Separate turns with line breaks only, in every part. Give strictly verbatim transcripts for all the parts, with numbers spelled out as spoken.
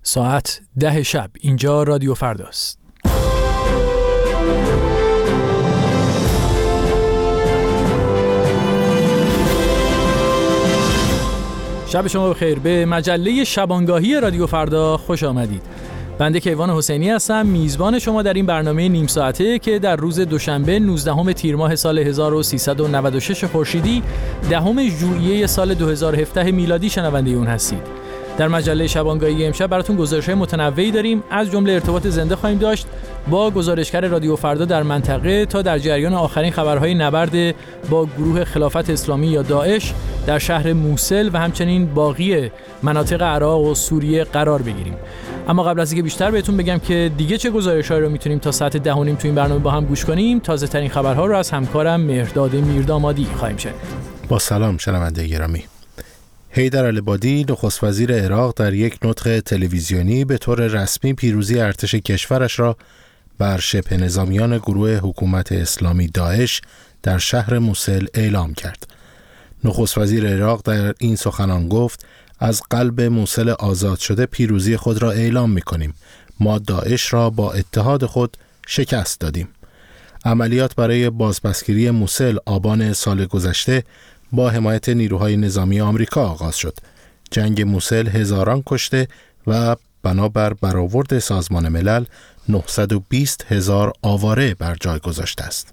ساعت ده شب. اینجا رادیو فرداست. شب شما بخیر. به مجله شبانگاهی رادیو فردا خوش آمدید. بنده کیوان حسینی هستم، میزبان شما در این برنامه نیم ساعته که در روز دوشنبه نوزدهم تیر ماه سال هزار و سیصد و نود و شش خورشیدی، دهم ژوئیه سال دو هزار و هفده میلادی شنونده اون هستید. در مجله شبانگاهی امشب براتون گزارش‌های متنوعی داریم. از جمله ارتباط زنده خواهیم داشت با گزارشگر رادیو فردا در منطقه تا در جریان آخرین خبرهای نبرد با گروه خلافت اسلامی یا داعش در شهر موصل و همچنین باقی مناطق عراق و سوریه قرار بگیریم. اما قبل از اینکه بیشتر بهتون بگم که دیگه چه گزارش‌هایی رو میتونیم تا ساعت ده و نیم تو این برنامه با هم گوش کنیم، تازه ترین خبرها رو از همکارم مهرداد میردامادی خواهیم شنید.
با سلام شنونده گرامی. حیدر العبادی نخست وزیر عراق در یک نطق تلویزیونی به طور رسمی پیروزی ارتش کشورش را بر شبه نظامیان گروه حکومت اسلامی داعش در شهر موصل اعلام کرد. نخست وزیر عراق در این سخنان گفت: از قلب موصل آزاد شده پیروزی خود را اعلام می‌کنیم. ما داعش را با اتحاد خود شکست دادیم. عملیات برای بازپسگیری موصل آبان سال گذشته با حمایت نیروهای نظامی آمریکا آغاز شد. جنگ موصل هزاران کشته و بنابر برآورد سازمان ملل نهصد و بیست هزار آواره بر جای گذاشته است.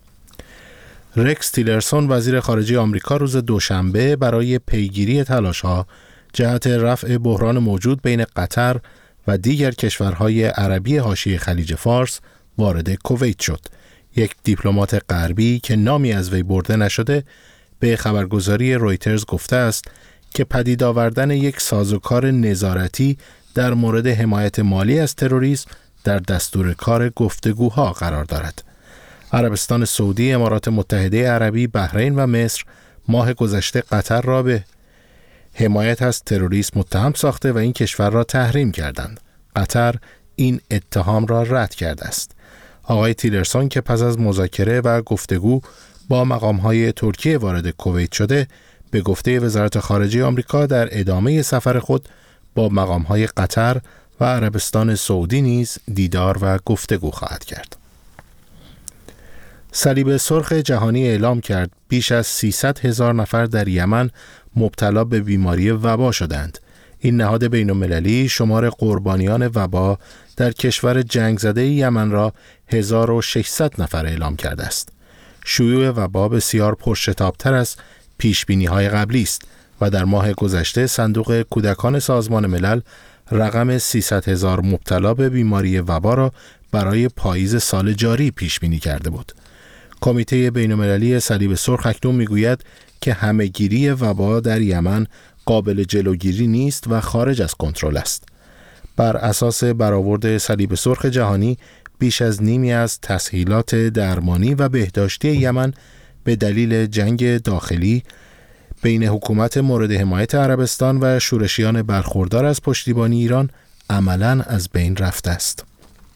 رکس تیلرسون وزیر خارجه آمریکا روز دوشنبه برای پیگیری تلاش‌ها جهت رفع بحران موجود بین قطر و دیگر کشورهای عربی حاشیه خلیج فارس وارد کویت شد. یک دیپلمات غربی که نامی از وی برده نشده به خبرگزاری رویترز گفته است که پدید آوردن یک سازوکار نظارتی در مورد حمایت مالی از تروریسم در دستور کار گفتگوها قرار دارد. عربستان سعودی، امارات متحده عربی، بحرین و مصر ماه گذشته قطر را به حمایت از تروریسم متهم ساخته و این کشور را تحریم کردند. قطر این اتهام را رد کرده است. آقای تیلرسون که پس از مذاکره و گفتگو با مقام‌های ترکیه وارد کویت شده، به گفته وزارت خارجه آمریکا در ادامه سفر خود با مقام‌های قطر و عربستان سعودی نیز دیدار و گفتگو خواهد کرد. صلیب سرخ جهانی اعلام کرد بیش از سیصد هزار نفر در یمن مبتلا به بیماری وبا شدند. این نهاد بین‌المللی شمار قربانیان وبا در کشور جنگ زده یمن را هزار و ششصد نفر اعلام کرده است. شیوع وبا بسیار پرشتاب‌تر از پیشبینی‌های قبلی است و در ماه گذشته صندوق کودکان سازمان ملل رقم سیصد هزار مبتلا به بیماری وبا را برای پاییز سال جاری پیشبینی کرده بود. کمیته بین‌المللی صلیب سرخ اکنون می‌گوید که همه‌گیری وبا در یمن قابل جلوگیری نیست و خارج از کنترل است. بر اساس برآورد صلیب سرخ جهانی، بیش از نیمی از تسهیلات درمانی و بهداشتی یمن به دلیل جنگ داخلی بین حکومت مورد حمایت عربستان و شورشیان برخوردار از پشتیبانی ایران عملاً از بین رفته است.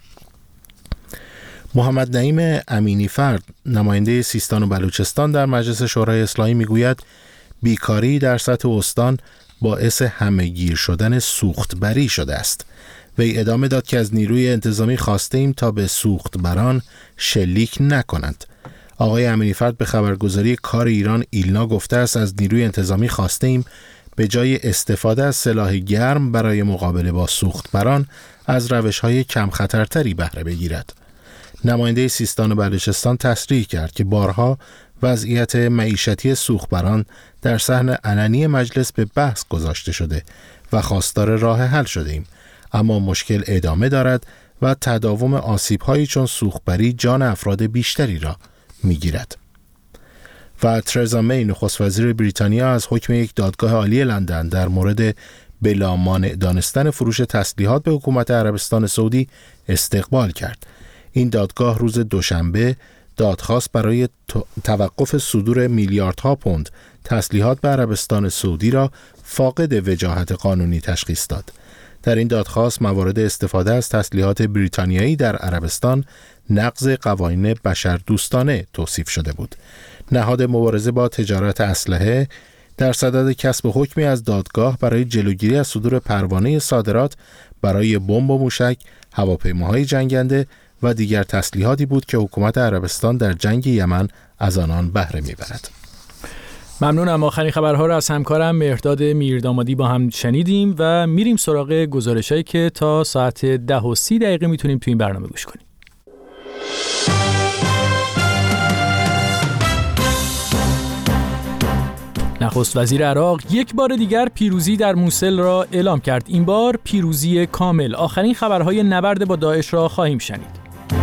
محمد نعیم امینی فرد، نماینده سیستان و بلوچستان در مجلس شورای اصلاحی میگوید بیکاری در سطح استان باعث همه‌گیر شدن سوختبری شده است. وی ادامه داد که از نیروی انتظامی خواسته ایم تا به سوختبران شلیک نکنند. آقای امینی فرد به خبرگزاری کار ایران ایلنا گفته است از نیروی انتظامی خواسته ایم به جای استفاده از سلاح گرم برای مقابله با سوختبران از روش‌های کم خطرتری بهره بگیرد. نماینده سیستان و بلوچستان تصریح کرد که بارها وضعیت معیشتی سوختبران در صحن علنی مجلس به بحث گذاشته شده و خواستار راه حل شده ایم، اما مشکل ادامه دارد و تداوم آسیب‌هایی چون سوختبری جان افراد بیشتری را می‌گیرد. و ترزا می، نخست وزیر بریتانیا، از حکم یک دادگاه عالی لندن در مورد بلا مانع دانستن فروش تسلیحات به حکومت عربستان سعودی استقبال کرد. این دادگاه روز دوشنبه دادخواست برای توقف صدور میلیاردها پوند تسلیحات به عربستان سعودی را فاقد وجاهت قانونی تشخیص داد. در این دادخواست موارد استفاده از تسلیحات بریتانیایی در عربستان نقض قوانین بشردوستانه توصیف شده بود. نهاد مبارزه با تجارت اسلحه در صدد کسب حکمی از دادگاه برای جلوگیری از صدور پروانه صادرات برای بمب و موشک، هواپیماهای جنگنده و دیگر تسلیحاتی بود که حکومت عربستان در جنگ یمن از آنان بهره می‌برد.
ممنونم. آخرین خبرها را از همکارم مهرداد میردامادی با هم شنیدیم و میریم سراغ گزارشایی که تا ساعت ده و سی دقیقه میتونیم تو این برنامه گوش کنیم. نخست وزیر عراق یک بار دیگر پیروزی در موصل را اعلام کرد. این بار پیروزی کامل. آخرین خبرهای نبرد با داعش را خواهیم شنید.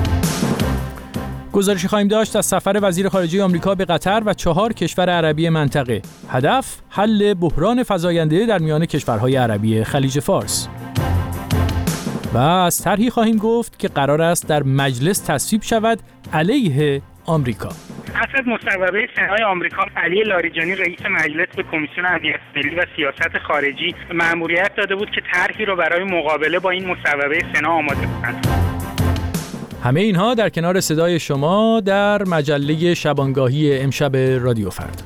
گزارشی خواهیم داشت از سفر وزیر خارجه آمریکا به قطر و چهار کشور عربی منطقه. هدف حل بحران فزاینده در میان کشورهای عربی خلیج فارس. و از طرحی خواهیم گفت که قرار است در مجلس تصویب شود علیه آمریکا.
پس از مصوبه سنای آمریکا، علی لاریجانی رئیس مجلس به کمیسیون امنیت ملی و سیاست خارجی مأموریت داده بود که طرحی را برای مقابله با این مصوبه سنا آماده کنند.
همه اینها در کنار صدای شما در مجله شبانگاهی امشب رادیو فردا.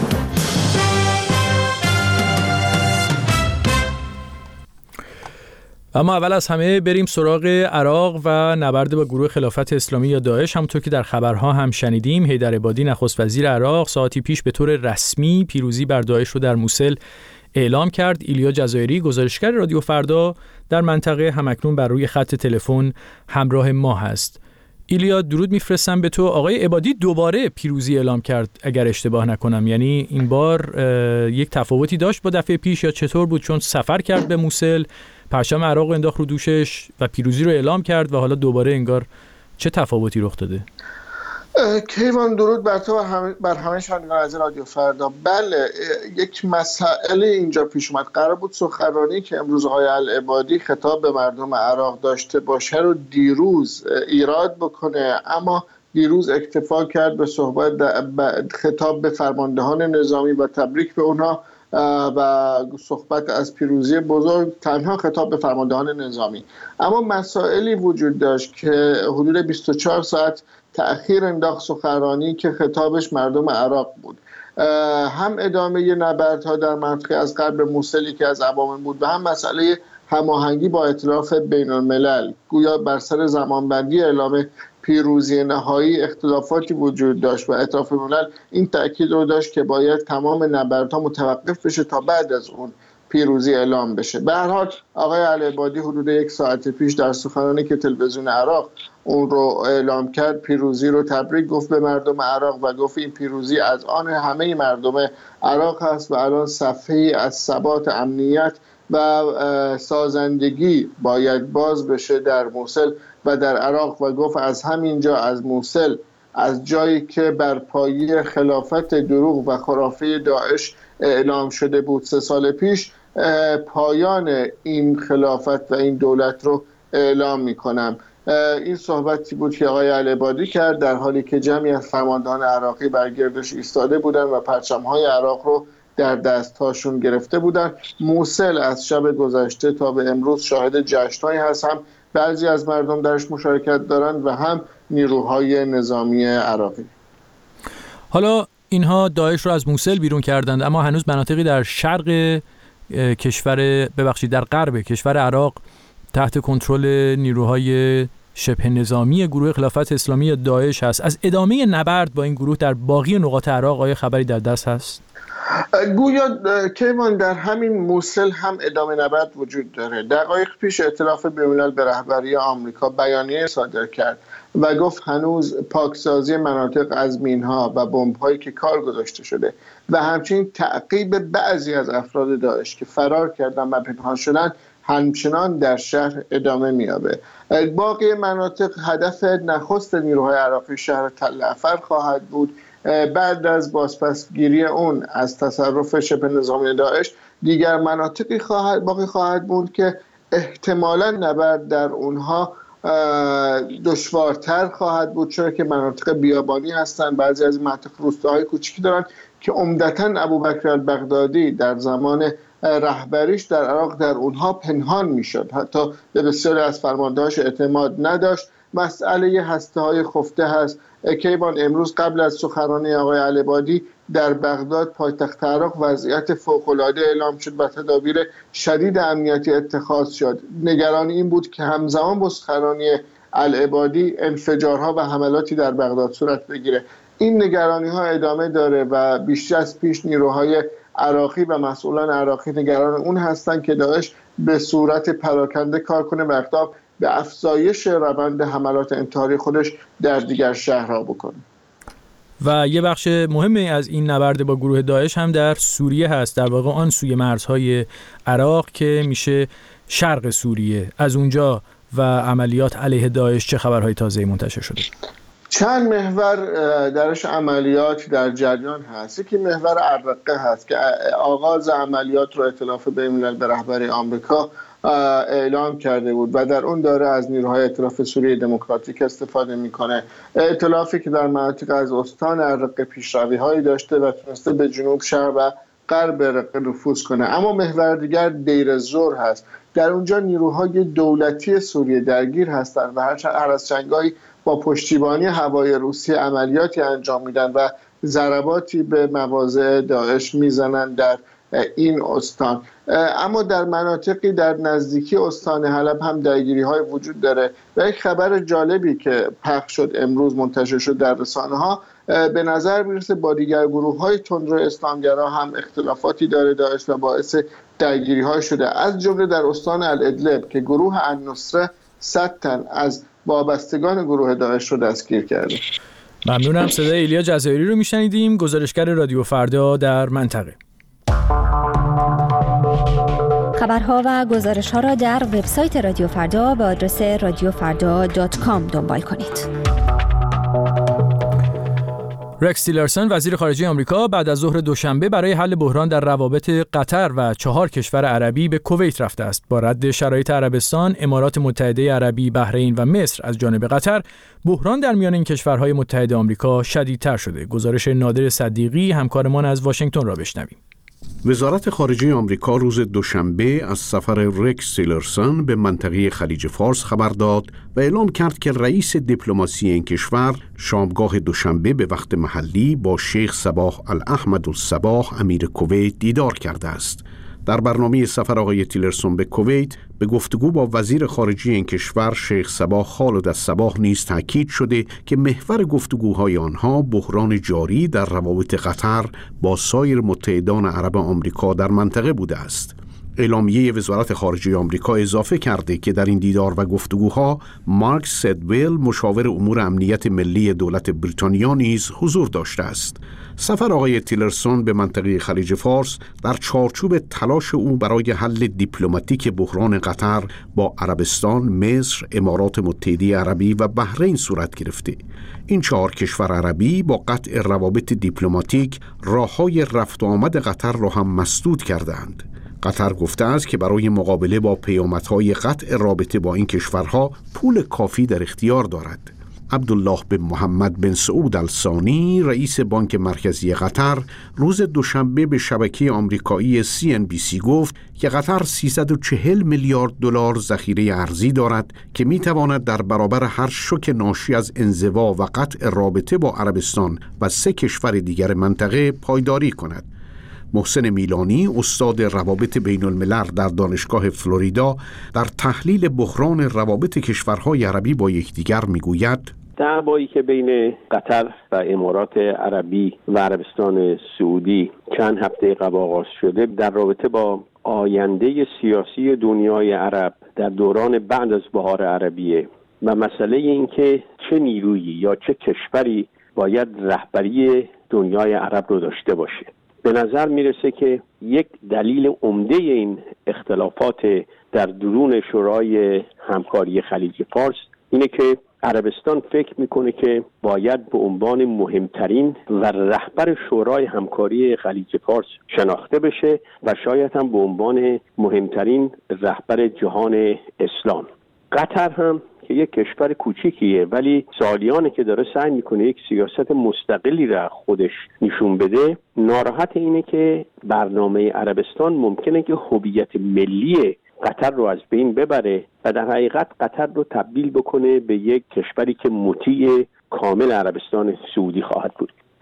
اما اول از همه بریم سراغ عراق و نبرد با گروه خلافت اسلامی یا داعش. همونطور که در خبرها هم شنیدیم، حیدر عبادی نخست وزیر عراق ساعتی پیش به طور رسمی پیروزی بر داعش رو در موصل اعلام کرد. ایلیا جزایری گزارشگر رادیو فردا در منطقه همکنون بر روی خط تلفن همراه ما هست. ایلیا، درود میفرستم به تو. آقای عبادی دوباره پیروزی اعلام کرد اگر اشتباه نکنم، یعنی این بار یک تفاوتی داشت با دفعه پیش یا چطور بود؟ چون سفر کرد به موصل، پرچم عراق انداخت رو دوشش و پیروزی رو اعلام کرد و حالا دوباره انگار چه تفاوتی رخ داده؟
کیوان، درود بر تو و هم بر همه شنوندگان از رادیو فردا. بله، یک مسئله اینجا پیش اومد. قرار بود سخنرانی که امروز آقای العبادی خطاب به مردم عراق داشته باشه رو دیروز ایراد بکنه، اما دیروز اکتفا کرد به صحبت خطاب به فرماندهان نظامی و تبریک به اونها و صحبت از پیروزی بزرگ، تنها خطاب به فرماندهان نظامی. اما مسائلی وجود داشت که حدود بیست و چهار ساعت تأخیر انداخت سخنرانی که خطابش مردم عراق بود. هم ادامه نبردها در منطقه از غرب موصلی که از عوامل بود و هم مسئله هماهنگی با ائتلاف بین الملل. گویا بر سر زمانبندی اعلام پیروزی نهایی اختلافاتی وجود داشت و ائتلاف الملل این تأکید رو داشت که باید تمام نبردها متوقف بشه تا بعد از اون پیروزی اعلام بشه. به هر حال آقای العبادی حدود یک ساعت پیش در سخنرانی که تلویزیون عراق اون رو اعلام کرد، پیروزی رو تبریک گفت به مردم عراق و گفت این پیروزی از آن همه مردم عراق هست و الان صفحه‌ای از ثبات، امنیت و سازندگی باید باز بشه در موصل و در عراق و گفت از همینجا، از موصل، از جایی که بر پایه خلافت دروغ و خرافه داعش اعلام شده بود سه سال پیش، پایان این خلافت و این دولت رو اعلام میکنم. این صحبتی بود که آقای العبادی کرد در حالی که جمعی از فرماندهان عراقی بر گردش ایستاده بودند و پرچم‌های عراق رو در دستهاشون گرفته بودند. موصل از شب گذشته تا به امروز شاهد جشن‌هایی هست، هم بعضی از مردم درش مشارکت دارند و هم نیروهای نظامی عراقی.
حالا اینها داعش رو از موصل بیرون کردند، اما هنوز مناطقی در شرق کشور ببخشید در غرب کشور عراق تحت کنترل نیروهای شبه نظامی گروه خلافت اسلامی داعش هست. از ادامه نبرد با این گروه در باقی نقاط عراق آیا خبری در دست هست؟
گویا کیوان در همین موصل هم ادامه نبرد وجود داره. دقایق پیش ائتلاف بین‌الملل به رهبری آمریکا بیانیه صادر کرد و گفت هنوز پاکسازی مناطق از مینها و بمب‌هایی که کار گذاشته شده و همچنین تعقیب بعضی از افراد داعش که فرار کردن و پنهان شدن همچنان در شهر ادامه می‌یابه. باقی مناطق هدف نخست نیروهای عراقی شهر تل افر خواهد بود. بعد از بازپسگیری اون از تصرف شبه نظامی داعش دیگر مناطقی خواهد باقی خواهد بود که احتمالاً نبرد در اونها دشوارتر خواهد بود، چرا که مناطق بیابانی هستند. بعضی از مناطق روستاهای کوچیکی دارند که عمدتاً ابوبکر البغدادی در زمان رهبریش در عراق در اونها پنهان میشد، حتی به بسیاری از فرماندهاش اعتماد نداشت. مسئله هسته‌های خفته هست. کیوان امروز قبل از سخنرانی آقای العبادی در بغداد پایتخت عراق وضعیت فوق‌العاده اعلام شد و تدابیر شدید امنیتی اتخاذ شد. نگران این بود که همزمان با سخنرانی العبادی انفجارها و حملاتی در بغداد صورت بگیره. این نگرانی ها ادامه داره و بیشتر از پیش نیروهای عراقی و مسئولان عراقی نگران اون هستند که داعش به صورت پراکنده کار کنه و اقدام به افزایش روند حملات انتحاری خودش در دیگر شهرها بکنه.
و یه بخش مهمی از این نبرد با گروه داعش هم در سوریه هست، در واقع آن سوی مرزهای عراق که میشه شرق سوریه. از اونجا و عملیات علیه داعش چه خبرهای تازه‌ای منتشر شده؟
چند محور درش عملیات در جریان هست. یکی محور الرقه هست که آغاز عملیات رو ائتلاف بین‌الملل به رهبری آمریکا اعلام کرده بود و در اون داره از نیروهای ائتلاف سوریه دموکراتیک استفاده میکنه. ائتلافی که در مناطق از استان الرقه پیشروی‌هایی داشته و تونسته به جنوب شرق و غرب رقه نفوذ کنه. اما محور دیگر دیر الزور هست. در اونجا نیروهای دولتی سوریه درگیر هستند و هر از چنگایی با پشتیبانی هوای روسیه عملیاتی انجام میدن و ضرباتی به مواضع داعش میزنن در این استان. اما در مناطقی در نزدیکی استان حلب هم درگیری‌های وجود داره و یک خبر جالبی که پخش شد امروز منتشر شد در رسانه‌ها، به نظر میرسه با دیگر گروه‌های تندرو اسلامگرا هم اختلافاتی داره داعش و باعث درگیری‌ها شده، از جمله در استان الادلب که گروه النصره صد تن از وابستگان گروه داعش رو دستگیر کرده.
ممنونم. صدای ایلیا جزایری رو میشنیدیم، گزارشگر رادیو فردا در منطقه.
خبرها و گزارش‌ها را در وبسایت رادیو فردا به آدرس رادیو فردا دات کام دنبال کنید.
رکس تیلرسون وزیر خارجه آمریکا بعد از ظهر دوشنبه برای حل بحران در روابط قطر و چهار کشور عربی به کویت رفته است. با رد شرایط عربستان، امارات متحده عربی، بحرین و مصر از جانب قطر، بحران در میان این کشورهای متحد آمریکا شدیدتر شده. گزارش نادر صدیقی همکارمان از واشنگتن را بشنویم.
وزارت خارجه آمریکا روز دوشنبه از سفر رکس تیلرسون به منطقه خلیج فارس خبر داد و اعلام کرد که رئیس دیپلماسی این کشور شامگاه دوشنبه به وقت محلی با شیخ صباح الاحمد الصباح امیر کویت دیدار کرده است. در برنامه سفر آقای تیلرسون به کویت به گفتگو با وزیر خارجه این کشور شیخ صباح خالد الصباح نیز تاکید شده که محور گفتگوهای آنها بحران جاری در روابط قطر با سایر متحدان عرب آمریکا در منطقه بوده است. اعلامیه وزارت خارجه آمریکا اضافه کرده که در این دیدار و گفتگوها مارک سدویل مشاور امور امنیت ملی دولت بریتانیا نیز حضور داشته است. سفر آقای تیلرسون به منطقه خلیج فارس در چارچوب تلاش او برای حل دیپلماتیک بحران قطر با عربستان، مصر، امارات متحده عربی و بحرین صورت گرفته. این چهار کشور عربی با قطع روابط دیپلماتیک راههای رفت و آمد قطر را هم مسدود کردند. قطر گفته است که برای مقابله با پیامدهای قطع رابطه با این کشورها پول کافی در اختیار دارد. عبدالله بن محمد بن سعود الثانی رئیس بانک مرکزی قطر روز دوشنبه به شبکه آمریکایی سی ان بی سی گفت که قطر سیصد و چهل میلیارد دلار ذخیره ارزی دارد که میتواند در برابر هر شوک ناشی از انزوا و قطع رابطه با عربستان و سه کشور دیگر منطقه پایداری کند. محسن میلانی استاد روابط بین الملل در دانشگاه فلوریدا در تحلیل بحران روابط کشورهای عربی با یکدیگر میگوید
دعوایی که بین قطر و امارات عربی و عربستان سعودی چند هفته قبل آغاز شده در رابطه با آینده سیاسی دنیای عرب در دوران بعد از بهار عربیه و مسئله این که چه نیرویی یا چه کشوری باید رهبری دنیای عرب رو داشته باشه. به نظر میرسه که یک دلیل عمده این اختلافات در درون شورای همکاری خلیج فارس اینه که عربستان فکر میکنه که باید به عنوان مهمترین و رهبر شورای همکاری خلیج فارس شناخته بشه و شاید هم به عنوان مهمترین رهبر جهان اسلام. قطر هم که یک کشور کوچیکیه ولی سالیانه که داره سعی میکنه یک سیاست مستقلی را خودش نشون بده، ناراحت اینه که برنامه عربستان ممکنه که هویت ملی قطر رو از بین ببره و در حقیقت قطر رو تبدیل بکنه به یک کشوری که مطیع کامل عربستان سعودی خواهد بود.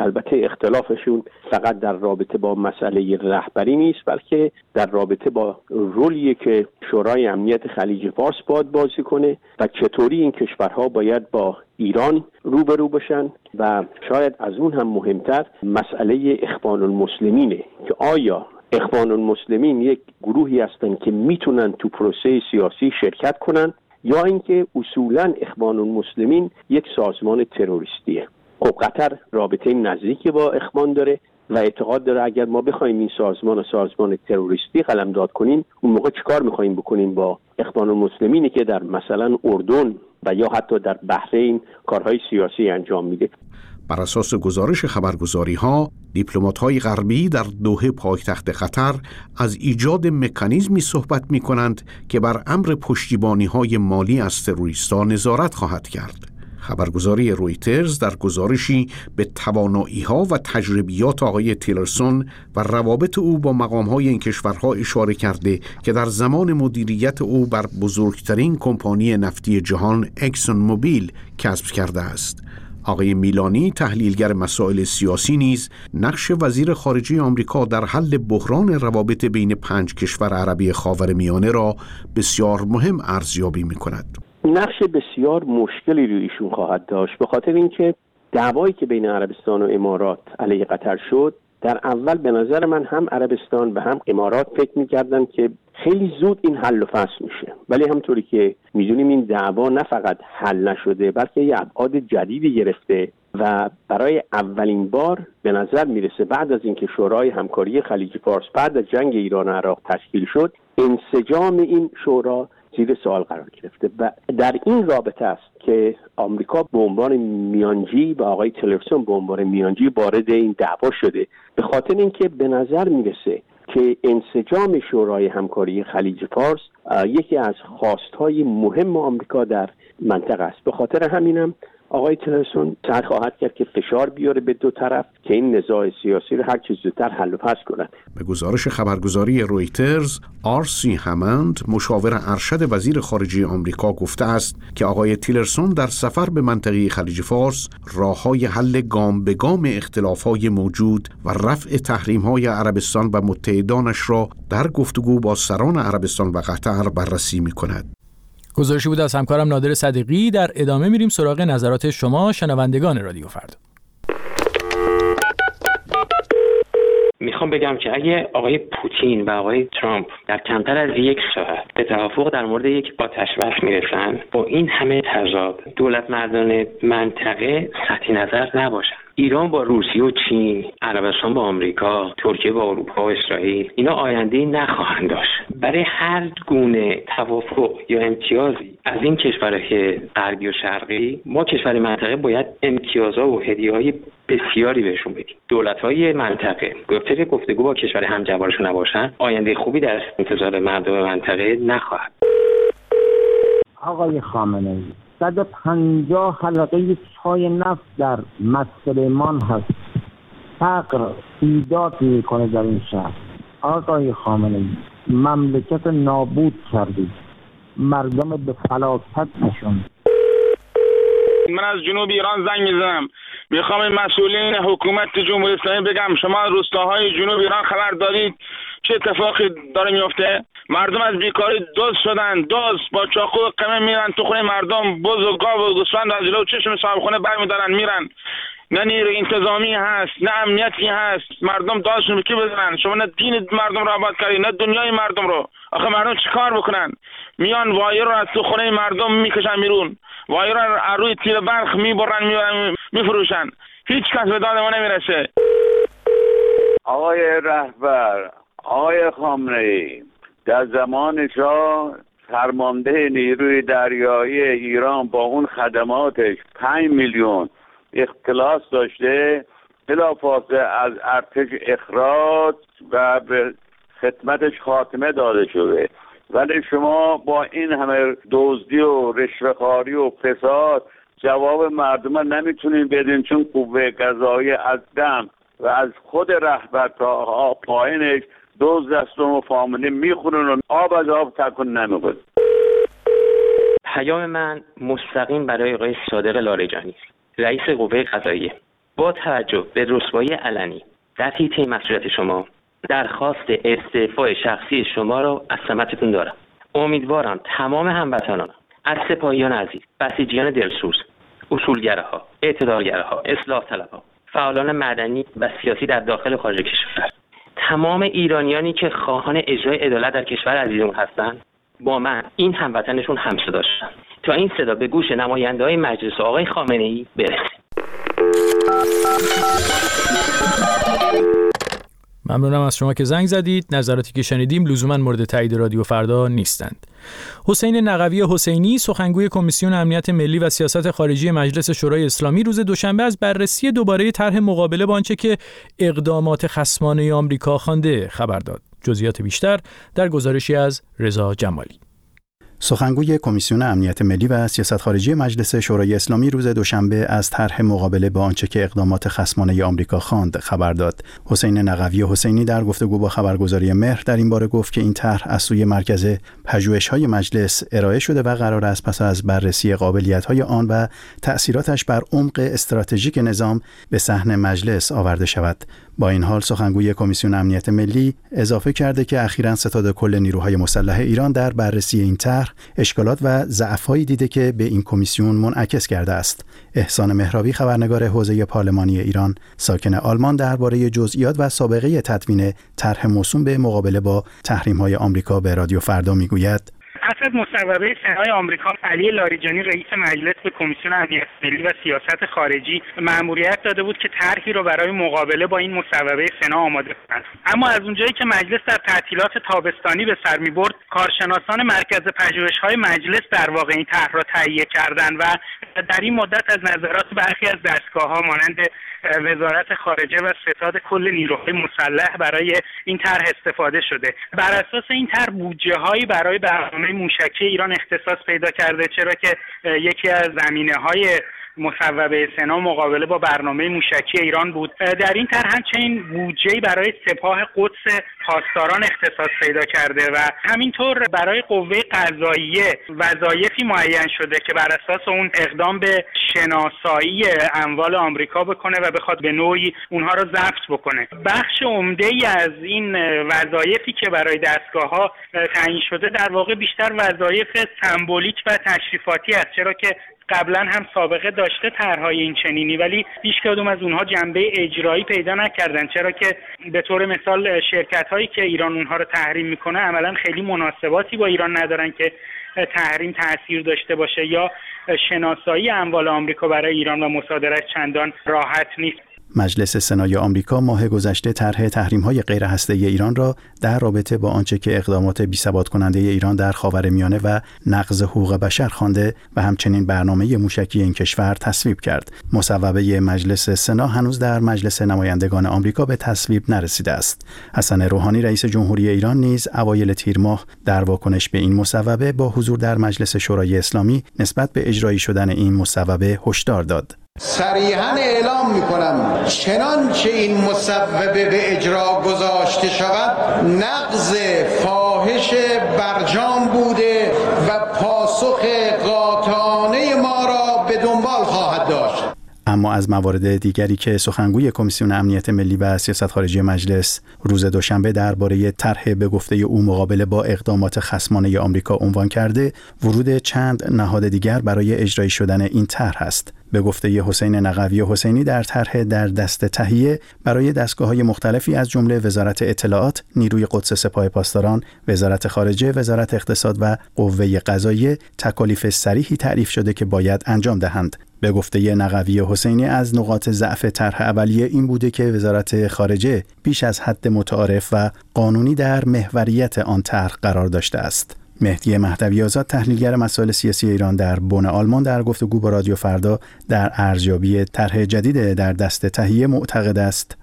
البته اختلافشون فقط در رابطه با مسئله رهبری نیست، بلکه در رابطه با رولی که شورای امنیت خلیج فارس باید بازی کنه و چطوری این کشورها باید با ایران روبرو بشن و شاید از اون هم مهمتر مسئله اخوان المسلمینه که آیا اخوان المسلمین یک گروهی هستن که میتونن تو پروسه سیاسی شرکت کنن یا اینکه اصولاً اخوان المسلمین یک سازمان تروریستیه. خب قطر رابطه نزدیکی با اخوان داره و اعتقاد داره اگر ما بخوایم این سازمان و سازمان تروریستی قلمداد کنیم، اون موقع چیکار میخوایم بکنیم با اخوان المسلمینی که در مثلا اردن و یا حتی در بحرین کارهای سیاسی انجام میده.
بر اساس گزارش خبرگزاری‌ها، دیپلمات‌های غربی در دوحه پایتخت قطر از ایجاد مکانیزمی صحبت می‌کنند که بر امر پشتیبانی‌های مالی از تروریستان نظارت خواهد کرد. خبرگزاری رویترز در گزارشی به توانایی‌ها و تجربیات آقای تیلرسون و روابط او با مقام‌های این کشورها اشاره کرده که در زمان مدیریت او بر بزرگترین کمپانی نفتی جهان اکسون موبیل کسب کرده است. آقای میلانی تحلیلگر مسائل سیاسی نیز نقش وزیر خارجه آمریکا در حل بحران روابط بین پنج کشور عربی خاورمیانه را بسیار مهم ارزیابی می‌کند.
نقش بسیار مشکلی روی ایشون خواهد داشت، به خاطر اینکه دعوایی که بین عربستان و امارات علیه قطر شد، در اول به نظر من هم عربستان و هم امارات فکر می‌کردن که خیلی زود این حل و فصل میشه، ولی همونطوری که میدونیم این دعوا نه فقط حل نشده بلکه یه ابعاد جدیدی گرفته و برای اولین بار به نظر میرسه بعد از اینکه شورای همکاری خلیج فارس بعد از جنگ ایران و عراق تشکیل شد، انسجام این شورا زیر سوال قرار گرفته و در این رابطه است که آمریکا به عنوان میانجی و آقای تیلرسون به عنوان میانجی وارد این دعوا شده، به خاطر اینکه به نظر میرسه که انسجام شورای همکاری خلیج فارس یکی از خواستهای مهم آمریکا در منطقه است. به خاطر همینم آقای تیلرسون سعی خواهد کرد که فشار بیاره به دو طرف که این نزاع سیاسی رو هر چه زودتر حل و فصل کنند.
به گزارش خبرگزاری رویترز، آرسی همند مشاور ارشد وزیر خارجه آمریکا گفته است که آقای تیلرسون در سفر به منطقه خلیج فارس راه‌های حل گام به گام اختلاف‌های موجود و رفع تحریم‌های عربستان و متحدانش را در گفتگو با سران عربستان و قطر بررسی می‌کند.
گزارشی بود از همکارم نادر صدیقی. در ادامه میریم سراغ نظرات شما شنوندگان رادیو فردا.
میخوام بگم که اگه آقای پوتین و آقای ترامپ در کمتر از یک ساعت به توافق در مورد یک آتش بس میرسن، با این همه تضاد دولت مردان منطقه سطحی نظر نباشن. ایران با روسیه و چین، عربستان با آمریکا، ترکیه با اروپا و اسرائیل، اینا آینده‌ای نخواهند داشت. برای هر گونه توافق یا امتیازی از این کشورهای غربی و شرقی، ما کشور منطقه باید امتیازها و هدیه‌های بسیاری بهشون بدیم. دولت‌های منطقه گفته گفتگو با کشور همجوارشون نباشن، آینده خوبی در انتظار مردم منطقه نخواهد.
آقای خامنه‌ای، صد و پنجاه حلقه چای نفت در مسلمان هست. فقر ایجاد میکنه در این شهر. آقای خامنه‌ای، مملکت نابود کردید، مردم به فلاکت نشوند.
من از جنوب ایران زنگ میزنم، میخوام مسئولین حکومت جمهوری اسلامی بگم شما روستاهای جنوب ایران خبر دارید چه اتفاقی داره میفته؟ مردم از بیکاری دزد شدن، دزد با چاقو و قمه میرن تو خونه مردم، بز و گاو و گوسفند از جلو چشم صاحبخونه برمیدارن میرن. نه نیروی انتظامی هست، نه امنیتی هست، مردم داشتون به کی بزنن؟ شما نه دین مردم رو آباد کردید نه دنیای مردم رو. آخه مردم چیکار بکنن؟ میان وایر رو از تو خونه مردم میکشن بیرون، وایر رو از روی تیر برق میبرن میبرن میفروشن. هیچ کس به داد ما نمیرسه.
آقای رهبر، آقای خامنه‌ای، در زمان شاه فرمانده نیروی دریایی ایران با اون خدماتش پنج میلیون اختلاس داشته، بلافاصله از ارتش اخراج و به خدمتش خاتمه داده شده. ولی شما با این همه دزدی و رشوه‌خواری و فساد جواب مردم نمیتونین بدین، چون قوه قضاییه از دم و از خود رهبر تا پایینش دزد است و فامیلی میخورن و آب از آب تکون نمیکنه.
پیام من مستقیم برای آقای صادق لاریجانی است، رئیس قوه قضاییه. با توجه به رسوایی علنی در حیطه مسئولیت شما درخواست استعفای شخصی شما را از سمتتون دارم. امیدوارم تمام هموطنان از سپاهیان عزیز، بسیجیان دلسوز، اصولگراها، اعتدالگراها، اصلاح طلبها، فعالان مدنی و سیاسی در داخل و خارج کشور، تمام ایرانیانی که خواهان اجرای عدالت در کشور عزیزمون هستند، با من این هموطنشون همصدا شدن تا این صدا به گوش نماینده‌های مجلس آقای خامنه‌ای برسه.
ممنونم از شما که زنگ زدید. نظراتی که شنیدیم لزوما مورد تایید رادیو فردا نیستند. حسین نقوی حسینی، سخنگوی کمیسیون امنیت ملی و سیاست خارجی مجلس شورای اسلامی، روز دوشنبه از بررسی دوباره طرح مقابله با آنچه که اقدامات خصمانه آمریکا خوانده خبر داد. جزئیات بیشتر در گزارشی از رضا جمالی.
سخنگوی کمیسیون امنیت ملی و سیاست خارجی مجلس شورای اسلامی روز دوشنبه از طرح مقابله با آنچه که اقدامات خصمانه آمریکا خواند خبر داد. حسین نقوی حسینی در گفتگو با خبرگزاری مهر در این باره گفت که این طرح از سوی مرکز پژوهش‌های مجلس ارائه شده و قرار است پس از بررسی قابلیت‌های آن و تأثیراتش بر عمق استراتژیک نظام به صحن مجلس آورده شود. با این حال سخنگوی کمیسیون امنیت ملی اضافه کرده که اخیراً ستاد کل نیروهای مسلح ایران در بررسی این طرح اشکالات و ضعف‌هایی دیده که به این کمیسیون منعکس کرده است. احسان مهرابی، خبرنگار حوزه پارلمانی ایران ساکن آلمان، درباره جزئیات و سابقه تدوین طرح موسوم به مقابله با تحریم‌های آمریکا به رادیو فردا میگوید:
پس از مصوبه سنای آمریکا، علی لاریجانی رئیس مجلس به کمیسیون امنیت ملی و سیاست خارجی مأموریت داده بود که طرحی را برای مقابله با این مصوبه سنا آماده کنند. اما از اونجایی که مجلس در تعطیلات تابستانی به سر می‌برد، کارشناسان مرکز پژوهش‌های مجلس در واقع این طرح را تهیه کردند و در این مدت از نظرات برخی از دستگاه‌ها مانند وزارت خارجه و ستاد کل نیروهای مسلح برای این طرح استفاده شده. بر اساس این طرح بودجه‌هایی برای برنامه موشکی ایران اختصاص پیدا کرده، چرا که یکی از زمینه‌های مصوبه سنا مقابله با برنامه موشکی ایران بود. در این طرح همچنین بودجه‌ای برای سپاه قدس پاسداران اختصاص پیدا کرده و همینطور برای قوه قضاییه وظایفی معین شده که بر اساس اون اقدام به شناسایی اموال آمریکا بکنه و بخواد به نوعی اونها رو ضبط بکنه. بخش عمده‌ای از این وظایفی که برای دستگاه‌ها تعیین شده در واقع بیشتر وظایف سمبولیک و تشریفاتی است، چرا که قبلا هم سابقه داشته طرح‌های این چنینی، ولی هیچ کدوم از اونها جنبه اجرایی پیدا نکردن، چرا که به طور مثال شرکت‌هایی که ایران اونها رو تحریم میکنه عملاً خیلی مناسباتی با ایران ندارن که تحریم تأثیر داشته باشه، یا شناسایی اموال آمریکا برای ایران و مصادره‌اش چندان راحت نیست.
مجلس سنای آمریکا ماه گذشته طرح تحریم‌های غیر هسته‌ای ایران را در رابطه با آنچه که اقدامات بی‌ثبات کننده ایران در خاورمیانه و نقض حقوق بشر خوانده و همچنین برنامه موشکی این کشور تصویب کرد. مصوبه مجلس سنا هنوز در مجلس نمایندگان آمریکا به تصویب نرسیده است. حسن روحانی رئیس جمهوری ایران نیز اوایل تیر ماه در واکنش به این مصوبه با حضور در مجلس شورای اسلامی نسبت به اجرایی شدن این مصوبه هشدار داد.
صریحاً اعلام می‌کنم چنانچه این مصوبه به اجرا گذاشته شود نقض فاحش برجام بوده و پاسخ قاطعانه ما را به دنبال خواهد داشت.
اما از موارد دیگری که سخنگوی کمیسیون امنیت ملی و سیاست خارجی مجلس روز دوشنبه درباره طرح به گفته او مقابله با اقدامات خصمانه آمریکا عنوان کرده، ورود چند نهاد دیگر برای اجرایی شدن این طرح است. به گفته حسین نقوی حسینی در طرح در دست تهیه برای دستگاه‌های مختلفی از جمله وزارت اطلاعات، نیروی قدس سپاه پاسداران، وزارت خارجه، وزارت اقتصاد و قوه قضاییه تکالیف صریحی تعریف شده که باید انجام دهند. به گفته نقوی حسینی از نقاط ضعف طرح اولیه این بوده که وزارت خارجه بیش از حد متعارف و قانونی در محوریت آن طرح قرار داشته است. مهدی مهدوی آزاد، تحلیلگر مسائل سیاسی ایران در بن آلمان، در گفتگو با رادیو فردا در ارزیابی طرح جدید در دست تهیه معتقد است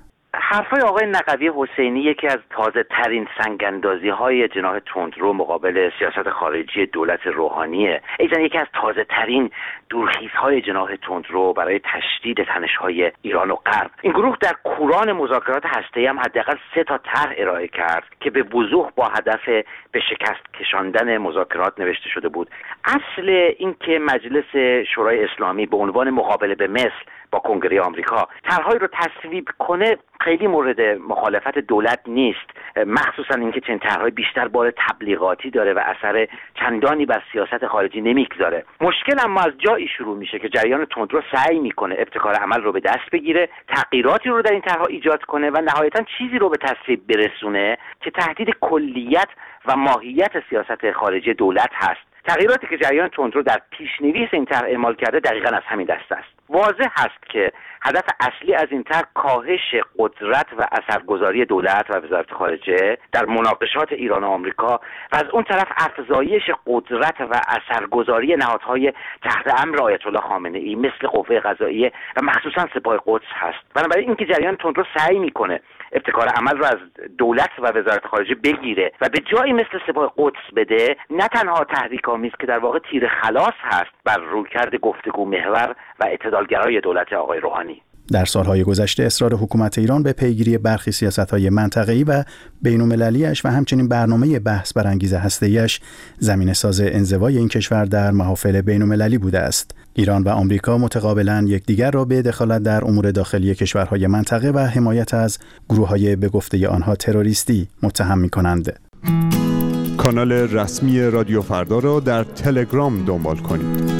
حرفای آقای نقوی حسینی یکی از تازه ترین سنگ‌اندازی های جناح تندرو مقابل سیاست خارجی دولت روحانیه. ایضاً یکی از تازه ترین دورخیزهای جناح تندرو برای تشدید تنش‌های ایران و غرب. این گروه در کوران مذاکرات هسته‌ای هم حداقل سه تا طرح ارائه کرد که به وضوح با هدف به شکست کشاندن مذاکرات نوشته شده بود. اصل اینکه مجلس شورای اسلامی به عنوان مقابله به مثل با کنگره آمریکا طرحهایی رو تصویب کنه خیلی مورد مخالفت دولت نیست، مخصوصا اینکه چنین طرحهایی بیشتر بار تبلیغاتی داره و اثر چندانی بر سیاست خارجی نمیگذاره. مشکل اما از جایی شروع میشه که جریان تندرو سعی میکنه ابتکار عمل رو به دست بگیره، تغییراتی رو در این طرحها ایجاد کنه و نهایتا چیزی رو به تصویب برسونه که تهدید کلیت و ماهیت سیاست خارجی دولت هست. تغییراتی که جریان تندرو در پیش‌نویس این طرح اعمال کرده دقیقاً از همین دسته است. واضح هست که هدف اصلی از این طرح کاهش قدرت و اثرگذاری دولت و وزارت خارجه در مناقشات ایران و آمریکا و از اون طرف افزایش قدرت و اثرگذاری نهادهای تحت امر آیت الله خامنه ای مثل قوه قضاییه و مخصوصا سپاه قدس هست. بنابراین اینکه جریان تندرو سعی میکنه ابتکار عمل رو از دولت و وزارت خارجه بگیره و به جایی مثل سپاه قدس بده، نه تنها تحریک‌آمیز که در واقع تیر خلاص هست بر رویکرد گفتگو محور و اعتدالگرای دولت آقای روحانی.
در سالهای گذشته اصرار حکومت ایران به پیگیری برخی سیاست‌های منطقه‌ای و بین‌المللی‌اش و همچنین برنامه بحث برانگیز هسته‌ایش زمینه‌ساز انزوای این کشور در محافل بین‌المللی بوده است. ایران و آمریکا متقابلاً یکدیگر را به دخالت در امور داخلی کشورهای منطقه و حمایت از گروه‌های به گفته آنها تروریستی متهم می‌کنند.
کانال رسمی رادیو فردا را در تلگرام دنبال کنید.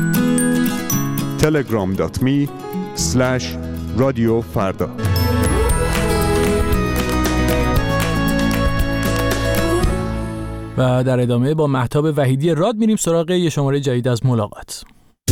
تلگرام دات می اسلش رادیو فردا.
و در ادامه با مهتاب وحیدی راد میریم سراغ یه شماره جدید از ملاقات.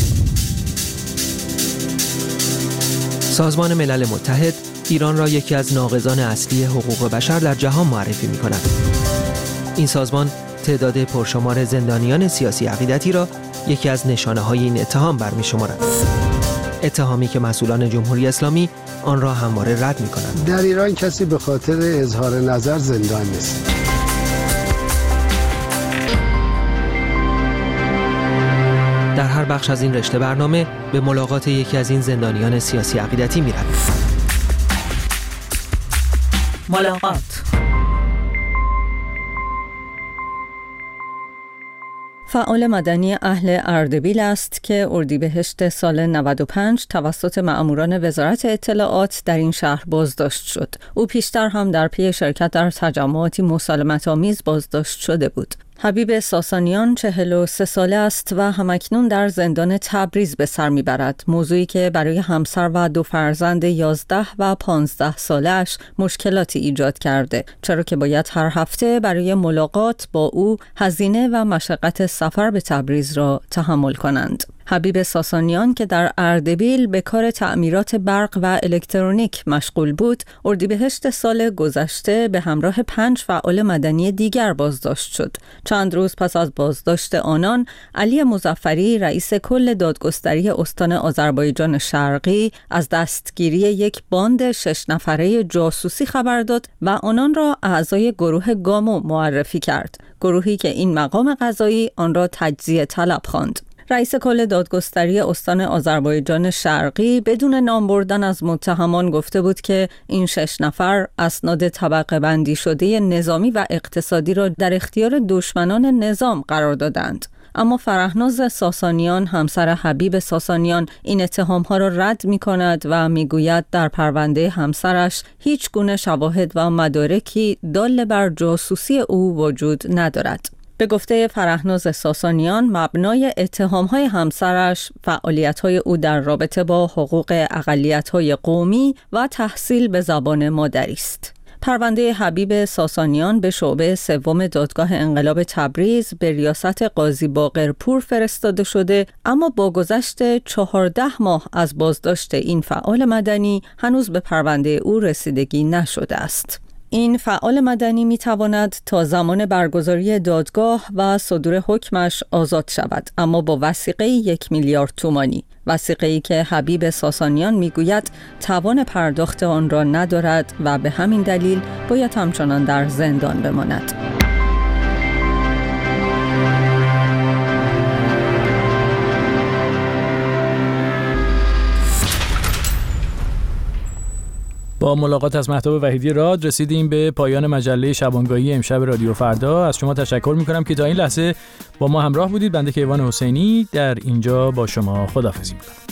سازمان ملل متحد ایران را یکی از ناقضان اصلی حقوق بشر در جهان معرفی می کند. این سازمان تعداد پرشمار زندانیان سیاسی عقیدتی را یکی از نشانه‌های این اتهام برمی شمارد. اتهامی که مسئولان جمهوری اسلامی آن را همواره رد می کنند.
در ایران کسی به خاطر اظهار نظر زندان نیست.
در هر بخش از این رشته برنامه به ملاقات یکی از این زندانیان سیاسی عقیدتی می رویم.
ملاقات. فعال مدنی اهل اردبیل است که اردیبهشت سال نود و پنج توسط مأموران وزارت اطلاعات در این شهر بازداشت شد. او پیشتر هم در پی شرکت در تجمعاتی مسالمت‌آمیز بازداشت شده بود. حبیب ساسانیان چهل و سه ساله است و همکنون در زندان تبریز به سر میبرد، موضوعی که برای همسر و دو فرزند یازده و پانزده سالش مشکلاتی ایجاد کرده، چرا که باید هر هفته برای ملاقات با او هزینه و مشقت سفر به تبریز را تحمل کنند. حبیب ساسانیان که در اردبیل به کار تعمیرات برق و الکترونیک مشغول بود، اردیبهشت سال گذشته به همراه پنج فعال مدنی دیگر بازداشت شد. چند روز پس از بازداشت آنان، علی مظفری رئیس کل دادگستری استان آذربایجان شرقی از دستگیری یک باند شش نفره جاسوسی خبر داد و آنان را اعضای گروه گامو معرفی کرد، گروهی که این مقام قضایی آن را تجزیه طلب خواند. رئیس کل دادگستری استان آذربایجان شرقی بدون نام بردن از متهمان گفته بود که این شش نفر اسناد طبقه بندی شده نظامی و اقتصادی را در اختیار دشمنان نظام قرار دادند. اما فرهناز ساسانیان، همسر حبیب ساسانیان، این اتهام‌ها را رد می‌کند و می‌گوید در پرونده همسرش هیچ گونه شواهد و مدارکی دال بر جاسوسی او وجود ندارد. به گفته فرهناز ساسانیان، مبنای اتهام‌های همسرش فعالیت‌های او در رابطه با حقوق اقلیت‌های قومی و تحصیل به زبان مادری است. پرونده حبیب ساسانیان به شعبه سوم دادگاه انقلاب تبریز به ریاست قاضی باقرپور فرستاده شده، اما با گذشت چهارده ماه از بازداشت این فعال مدنی هنوز به پرونده او رسیدگی نشده است. این فعال مدنی می تواند تا زمان برگزاری دادگاه و صدور حکمش آزاد شود، اما با وثیقه یک میلیارد تومانی، وثیقه‌ای که حبیب ساسانیان میگوید توان پرداخت آن را ندارد و به همین دلیل باید همچنان در زندان بماند.
با ملاقات از مهتاب وحیدی راد رسیدیم به پایان مجله شبانگاهی امشب رادیو فردا. از شما تشکر میکنم که تا این لحظه با ما همراه بودید. بنده کیوان حسینی در اینجا با شما خداحافظی میکنم.